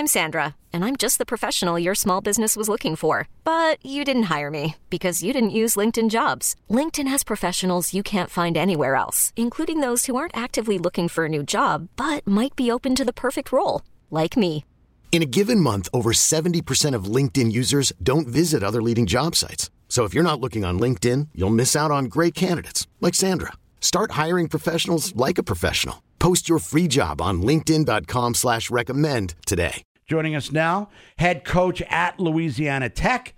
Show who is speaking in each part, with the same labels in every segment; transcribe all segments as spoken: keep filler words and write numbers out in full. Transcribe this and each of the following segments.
Speaker 1: I'm Sandra, and I'm just the professional your small business was looking for. But you didn't hire me because you didn't use LinkedIn Jobs. LinkedIn has professionals you can't find anywhere else, including those who aren't actively looking for a new job, but might be open to the perfect role, like me.
Speaker 2: In a given month, over seventy percent of LinkedIn users don't visit other leading job sites. So if you're not looking on LinkedIn, you'll miss out on great candidates like Sandra. Start hiring professionals like a professional. Post your free job on linkedin.com slash recommend today.
Speaker 3: Joining us now, head coach at Louisiana Tech,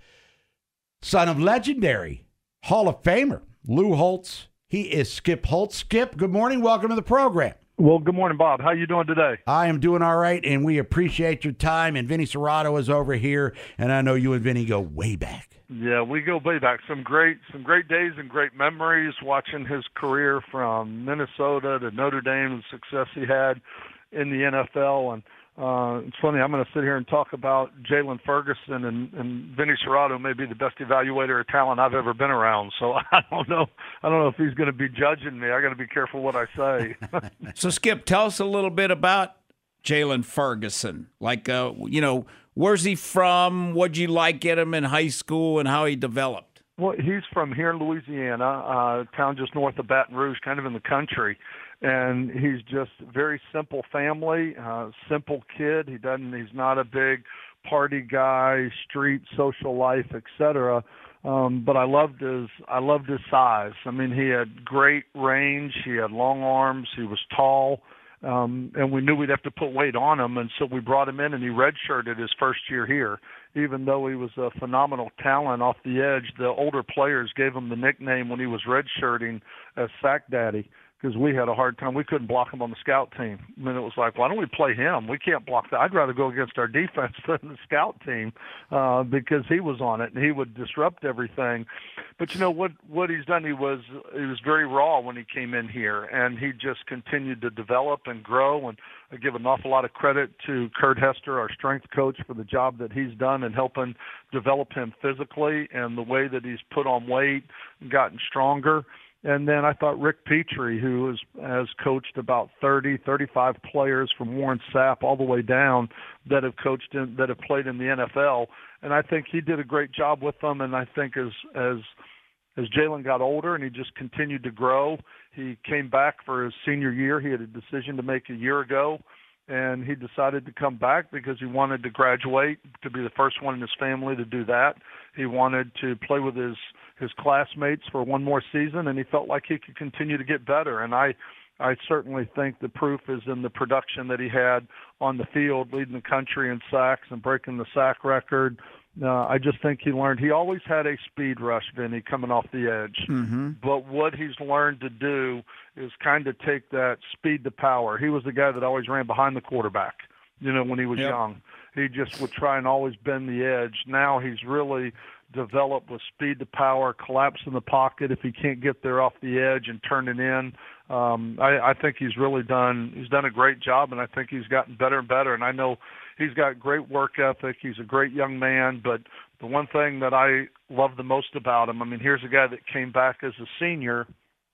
Speaker 3: son of legendary Hall of Famer Lou Holtz. He is Skip Holtz. Skip, good morning. Welcome to the program.
Speaker 4: Well, good morning, Bob. How you doing today?
Speaker 3: I am doing all right, and we appreciate your time. And Vinny Serrato is over here, and I know you and Vinny go way back.
Speaker 4: Yeah, we go way back. Some great, some great days and great memories watching his career from Minnesota to Notre Dame and the success he had in the N F L. And uh, it's funny, I'm going to sit here and talk about Jalen Ferguson, and, and Vinny Serrato may be the best evaluator of talent I've ever been around. So I don't know, I don't know if he's going to be judging me. I got to be careful what I say.
Speaker 5: So, Skip, tell us a little bit about Jalen Ferguson. Like, uh, you know, where's he from? What'd you like at him in high school and how he developed?
Speaker 4: Well, he's from here in Louisiana, uh, town just north of Baton Rouge, kind of in the country. And he's just very simple family, uh, simple kid. He doesn't, he's not a big party guy, street, social life, et cetera. Um, but I loved his, I loved his size. I mean, he had great range. He had long arms. He was tall. Um, and we knew we'd have to put weight on him, and so we brought him in, and he redshirted his first year here. Even though he was a phenomenal talent off the edge, the older players gave him the nickname when he was redshirting as Sack Daddy, because we had a hard time. We couldn't block him on the scout team. I mean, it was like, why don't we play him? We can't block that. I'd rather go against our defense than the scout team uh, because he was on it, and he would disrupt everything. But, you know, what what he's done, he was he was very raw when he came in here, and he just continued to develop and grow. And I give an awful lot of credit to Kurt Hester, our strength coach, for the job that he's done in helping develop him physically and the way that he's put on weight and gotten stronger. And then I thought Rick Petrie, who has, has coached about thirty, thirty-five players from Warren Sapp all the way down that have coached in, that have played in the N F L, and I think he did a great job with them. And I think as as as Jalen got older and he just continued to grow, he came back for his senior year. He had a decision to make a year ago, and he decided to come back because he wanted to graduate, to be the first one in his family to do that. He wanted to play with his his classmates for one more season, and he felt like he could continue to get better. And I, I certainly think the proof is in the production that he had on the field, leading the country in sacks and breaking the sack record. Uh, I just think he learned. He always had a speed rush, Vinny, coming off the edge.
Speaker 5: Mm-hmm.
Speaker 4: But what he's learned to do is kind of take that speed to power. He was the guy that always ran behind the quarterback, you know, when he was
Speaker 5: yep.
Speaker 4: young. He just would try and always bend the edge. Now he's really developed with speed to power, collapse in the pocket if he can't get there off the edge and turn it in. Um, I, I think he's really done he's done a great job, and I think he's gotten better and better. And I know he's got great work ethic. He's a great young man. But the one thing that I love the most about him, I mean, here's a guy that came back as a senior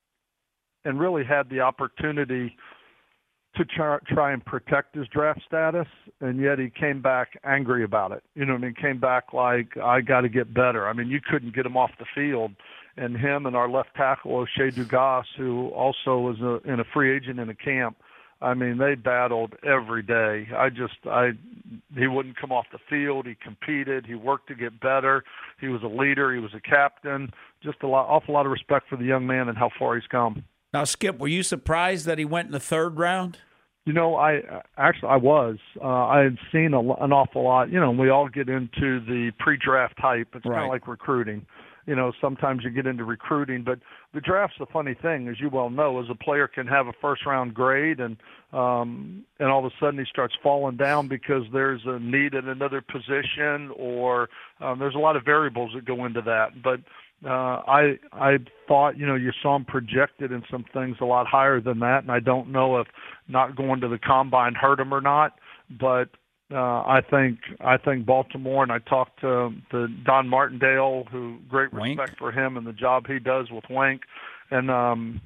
Speaker 4: and really had the opportunity to try, try and protect his draft status, and yet he came back angry about it. You know, and he came back like, I got to get better. I mean, you couldn't get him off the field. And him and our left tackle, O'Shea Dugas, who also was a, in a free agent in a camp, I mean, they battled every day. I just, I, he wouldn't come off the field. He competed. He worked to get better. He was a leader. He was a captain. Just a lot, awful lot of respect for the young man and how far he's come.
Speaker 5: Now, Skip, were you surprised that he went in the third round?
Speaker 4: You know, I actually I was. Uh, I had seen a, an awful lot. You know, we all get into the pre-draft hype. It's
Speaker 5: right.
Speaker 4: kind of like recruiting. You know, sometimes you get into recruiting, but the draft's a funny thing, as you well know, as a player can have a first-round grade, and um, and all of a sudden he starts falling down because there's a need at another position, or um, there's a lot of variables that go into that. But uh, I I thought, you know, you saw him projected in some things a lot higher than that, and I don't know if not going to the combine hurt him or not, but Uh, I think I think Baltimore, and I talked to, to Don Martindale, who great respect
Speaker 5: Wink.
Speaker 4: for him and the job he does with Wink, and um,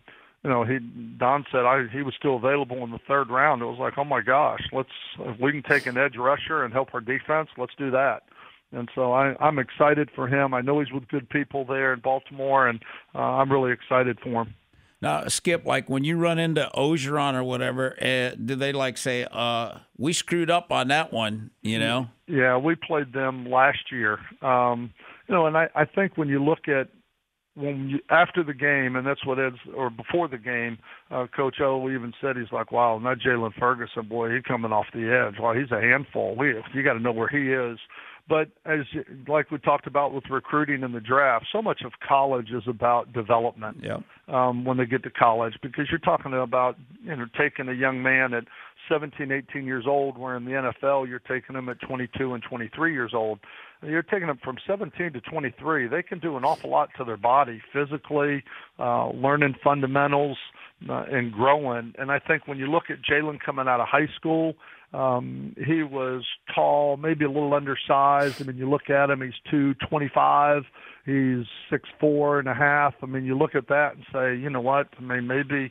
Speaker 4: you know, he Don said I, he was still available in the third round. It was like, oh my gosh, let's if we can take an edge rusher and help our defense, let's do that. And so I, I'm excited for him. I know he's with good people there in Baltimore, and uh, I'm really excited for him.
Speaker 5: Now, Skip, like when you run into Ogeron or whatever, uh, do they like say, uh, we screwed up on that one, you know?
Speaker 4: Yeah, we played them last year. Um, you know, and I, I think when you look at when you, after the game, and that's what Ed's, or before the game, uh, Coach O even said, he's like, wow, not Jalen Ferguson, boy, he's coming off the edge. Wow, he's a handful. We, you got to know where he is. But as like we talked about with recruiting in the draft, so much of college is about development.
Speaker 5: Yeah.
Speaker 4: Um, when they get to college, because you're talking about you know taking a young man at seventeen, eighteen years old, where in the N F L you're taking them at twenty-two and twenty-three years old. You're taking them from seventeen to twenty-three. They can do an awful lot to their body physically, uh, learning fundamentals uh, and growing. And I think when you look at Jalen coming out of high school, Um, he was tall, maybe a little undersized. I mean, you look at him, he's two twenty-five. He's six four and a half. I mean, you look at that and say, you know what? I mean, maybe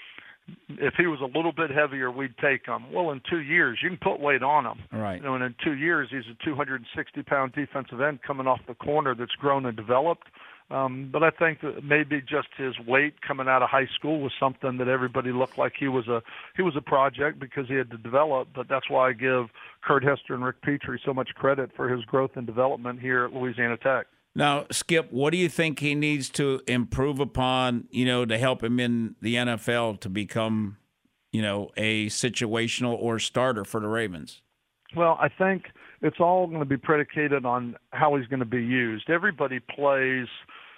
Speaker 4: if he was a little bit heavier, we'd take him. Well, in two years, you can put weight on him.
Speaker 5: Right.
Speaker 4: You know, and in two years, he's a two hundred sixty pound defensive end coming off the corner that's grown and developed. Um, but I think that maybe just his weight coming out of high school was something that everybody looked like he was a he was a project because he had to develop. But that's why I give Kurt Hester and Rick Petrie so much credit for his growth and development here at Louisiana Tech.
Speaker 5: Now, Skip, what do you think he needs to improve upon, you know, to help him in the N F L to become, you know, a situational or starter for the Ravens? Well,
Speaker 4: I think it's all going to be predicated on how he's going to be used. Everybody plays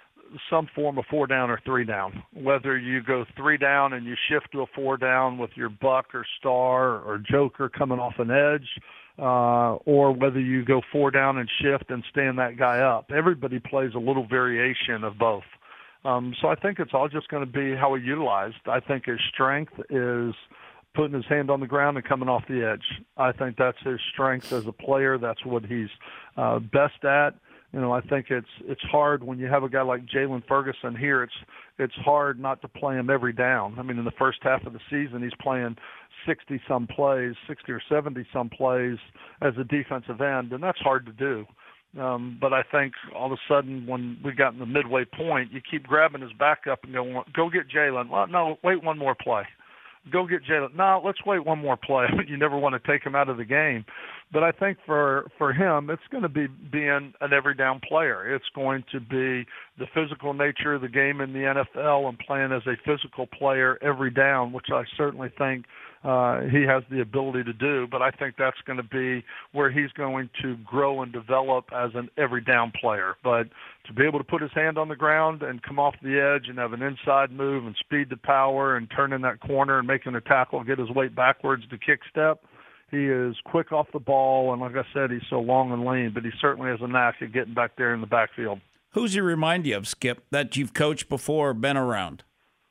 Speaker 4: some form of four down or three down, whether you go three down and you shift to a four down with your buck or star or joker coming off an edge, uh, or whether you go four down and shift and stand that guy up. Everybody plays a little variation of both. Um, so I think it's all just going to be how he utilized. I think his strength is putting his hand on the ground and coming off the edge. I think that's his strength as a player. That's what he's uh, best at. You know, I think it's it's hard when you have a guy like Jalen Ferguson here. It's it's hard not to play him every down. I mean, in the first half of the season, he's playing sixty some plays, sixty or seventy some plays as a defensive end, and that's hard to do. Um, but I think all of a sudden, when we got in the midway point, you keep grabbing his back up and go, go get Jalen. Well, no, wait one more play. Go get Jalen. No, let's wait one more play. You never want to take him out of the game. But I think for, for him, it's going to be being an every down player. It's going to be the physical nature of the game in the N F L and playing as a physical player every down, which I certainly think uh, he has the ability to do. But I think that's going to be where he's going to grow and develop as an every down player. But to be able to put his hand on the ground and come off the edge and have an inside move and speed to power and turn in that corner and making a tackle, get his weight backwards to kick step, he is quick off the ball, and like I said, he's so long and lean, but he certainly has a knack at getting back there in the backfield.
Speaker 5: Who's he remind you of, Skip, that you've coached before or been around?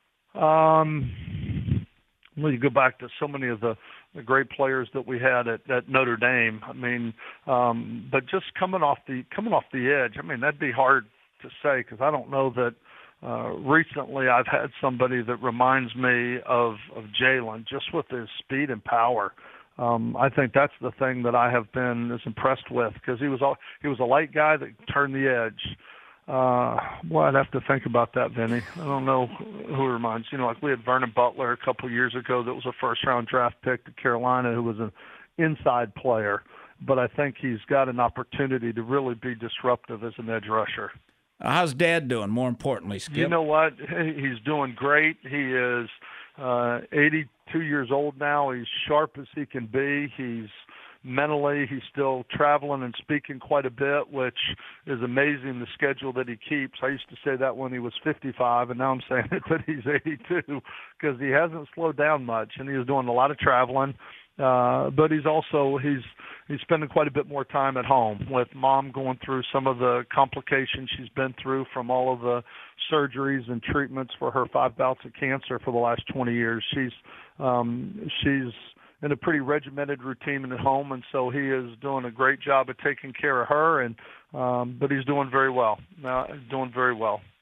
Speaker 4: Um, well, you go back to so many of the, the great players that we had at, at Notre Dame. I mean, um, but just coming off the coming off the edge, I mean, that'd be hard to say because I don't know that uh, recently I've had somebody that reminds me of, of Jalen just with his speed and power. Um, I think that's the thing that I have been as impressed with because he was all, he was a light guy that turned the edge. Uh, well, I'd have to think about that, Vinny. I don't know who reminds. You know, like we had Vernon Butler a couple of years ago that was a first-round draft pick to Carolina who was an inside player. But I think he's got an opportunity to really be disruptive as an edge rusher.
Speaker 5: How's Dad doing, more importantly, Skip?
Speaker 4: You know what? He's doing great. He is uh, eighty-two years old now. He's sharp as he can be. He's mentally, he's still traveling and speaking quite a bit, which is amazing, the schedule that he keeps. I used to say that when he was fifty-five, and now I'm saying it that he's eighty-two because he hasn't slowed down much, and he's doing a lot of traveling. Uh, but he's also he's he's spending quite a bit more time at home with Mom going through some of the complications she's been through from all of the surgeries and treatments for her five bouts of cancer for the last twenty years. She's um, she's in a pretty regimented routine at home, and so he is doing a great job of taking care of her. And um, but he's doing very well. Uh, he's doing very well.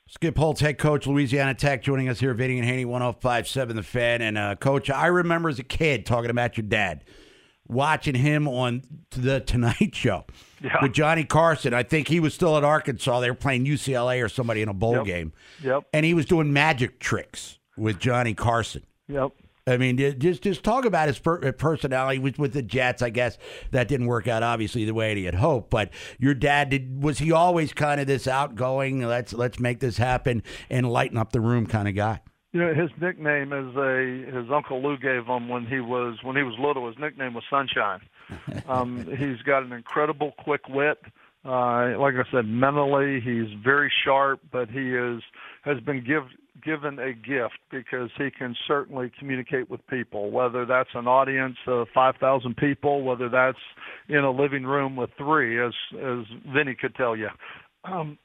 Speaker 3: Skip Holtz, head coach, Louisiana Tech, joining us here, Vinny and Haney, one oh five point seven The Fan. And, uh, Coach, I remember as a kid talking about your dad, watching him on The Tonight Show yeah. with Johnny Carson. I think he was still at Arkansas. They were playing U C L A or somebody in a bowl
Speaker 4: yep.
Speaker 3: game.
Speaker 4: Yep.
Speaker 3: And he was doing magic tricks with Johnny Carson.
Speaker 4: Yep.
Speaker 3: I mean, just just talk about his per- personality with, with the Jets. I guess that didn't work out, obviously, the way he had hoped. But your dad, did was he always kind of this outgoing, let's let's make this happen and lighten up the room kind of guy?
Speaker 4: You know, his nickname is a his Uncle Lou gave him when he was when he was little. His nickname was Sunshine. Um, he's got an incredible quick wit. Uh, like I said, mentally he's very sharp, but he is has been give, given a gift because he can certainly communicate with people, whether that's an audience of five thousand people, whether that's in a living room with three, as as Vinny could tell you. Um,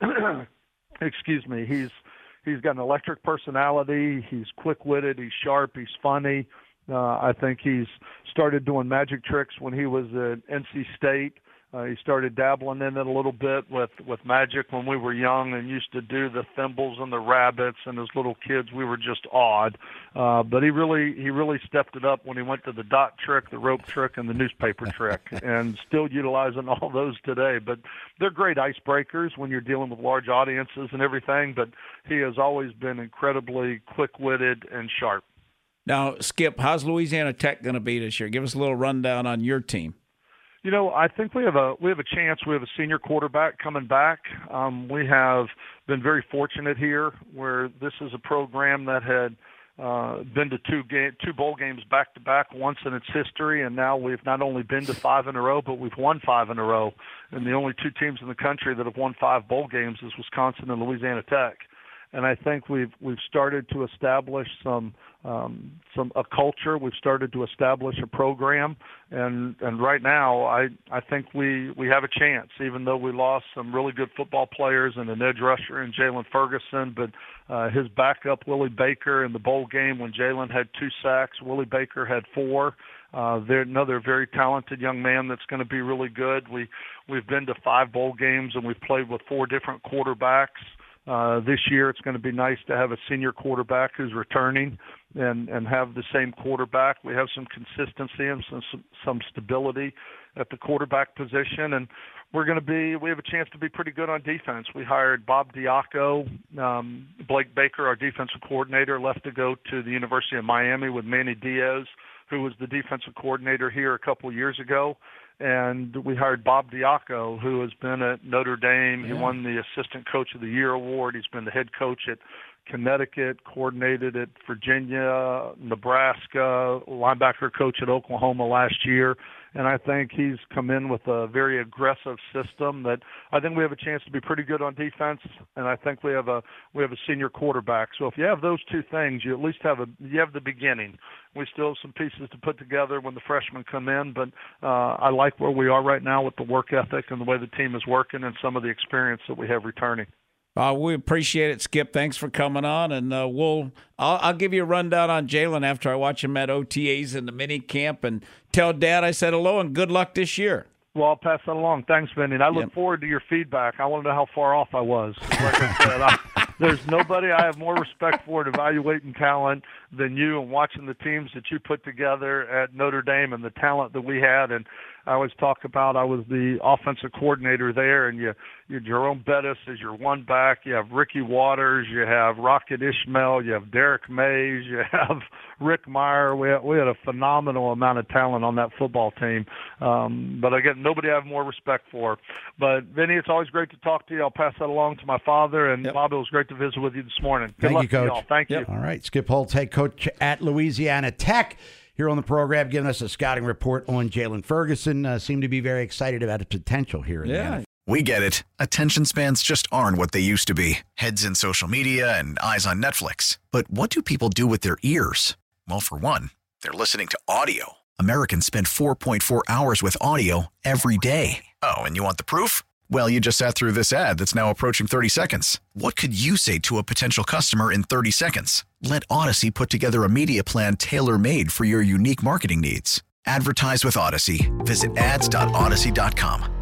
Speaker 4: excuse me. He's he's got an electric personality. He's quick-witted. He's sharp. He's funny. Uh, I think he's started doing magic tricks when he was at N C State. Uh, he started dabbling in it a little bit with, with magic when we were young and used to do the thimbles and the rabbits. And as little kids, we were just awed. Uh, but he really he really stepped it up when he went to the dot trick, the rope trick, and the newspaper trick, and still utilizing all those today. But they're great icebreakers when you're dealing with large audiences and everything. But he has always been incredibly quick-witted and sharp.
Speaker 5: Now, Skip, how's Louisiana Tech going to be this year? Give us a little rundown on your team.
Speaker 4: You know, I think we have a we have a chance. We have a senior quarterback coming back. Um, we have been very fortunate here, where this is a program that had uh, been to two game, two bowl games back to back once in its history, and now we've not only been to five in a row, but we've won five in a row. And the only two teams in the country that have won five bowl games is Wisconsin and Louisiana Tech. And I think we've we've started to establish some um, some a culture. We've started to establish a program, and and right now I I think we we have a chance. Even though we lost some really good football players and an edge rusher in Jalen Ferguson, but uh, his backup Willie Baker in the bowl game when Jalen had two sacks, Willie Baker had four. Uh, they're another very talented young man that's going to be really good. We we've been to five bowl games and we've played with four different quarterbacks. Uh, this year, it's going to be nice to have a senior quarterback who's returning and, and have the same quarterback. We have some consistency and some, some stability at the quarterback position, and we're going to be. We have a chance to be pretty good on defense. We hired Bob Diaco. Um, Blake Baker, our defensive coordinator, left to go to the University of Miami with Manny Diaz, who was the defensive coordinator here a couple of years ago. And we hired Bob Diaco, who has been at Notre Dame. Yeah. He won the Assistant Coach of the Year award. He's been the head coach at Connecticut, coordinated at Virginia, Nebraska, linebacker coach at Oklahoma last year. And I think he's come in with a very aggressive system that I think we have a chance to be pretty good on defense. And I think we have a we have a senior quarterback. So if you have those two things, you at least have a you have the beginning. We still have some pieces to put together when the freshmen come in, but uh, I like where we are right now with the work ethic and the way the team is working and some of the experience that we have returning.
Speaker 5: Uh, we appreciate it, Skip. Thanks for coming on, and uh, we'll I'll, I'll give you a rundown on Jalen after I watch him at O T As and the mini camp, and tell Dad I said hello and good luck this year.
Speaker 4: Well, I'll pass that along. Thanks, Vinny. And I look yep. forward to your feedback. I want to know how far off I was. Like I said, I, there's nobody I have more respect for at evaluating talent than you, and watching the teams that you put together at Notre Dame and the talent that we had. And I always talk about I was the offensive coordinator there, and you, you Jerome Bettis is your one back. You have Ricky Waters. You have Rocket Ishmael. You have Derek Mays. You have Rick Meyer. We had, we had a phenomenal amount of talent on that football team. Um, but again, nobody I have more respect for. But Vinny, it's always great to talk to you. I'll pass that along to my father. And yep. Bob, it was great to visit with you this morning. Good
Speaker 3: Thank
Speaker 4: luck
Speaker 3: you, Coach.
Speaker 4: to y'all. Thank
Speaker 3: yep.
Speaker 4: you.
Speaker 3: All right, Skip Holtz, head coach at Louisiana Tech, here on the program, giving us a scouting report on Jalen Ferguson. Uh, seemed to be very excited about his potential here in yeah. the N F L.
Speaker 6: We get it. Attention spans just aren't what they used to be. Heads in social media and eyes on Netflix. But what do people do with their ears? Well, for one, they're listening to audio. Americans spend four point four hours with audio every day. Oh, and you want the proof? Well, you just sat through this ad that's now approaching thirty seconds. What could you say to a potential customer in thirty seconds? Let Odyssey put together a media plan tailor-made for your unique marketing needs. Advertise with Odyssey. Visit ads dot odyssey dot com.